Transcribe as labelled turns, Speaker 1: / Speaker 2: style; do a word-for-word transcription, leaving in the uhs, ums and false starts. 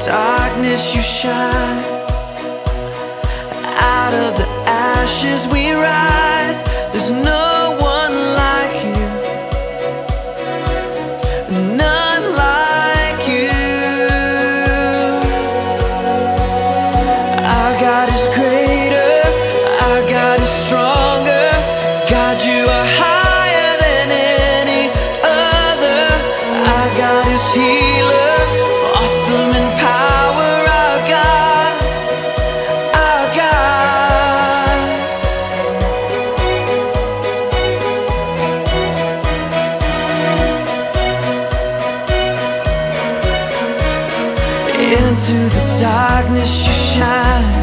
Speaker 1: darkness you shine. Out of the ashes we rise. There's no one like you, none like you. Our God is greater, our God is stronger. God, you are higher than any other. Our God is healer, awesome in power. Our God, our God. Into the darkness you shine.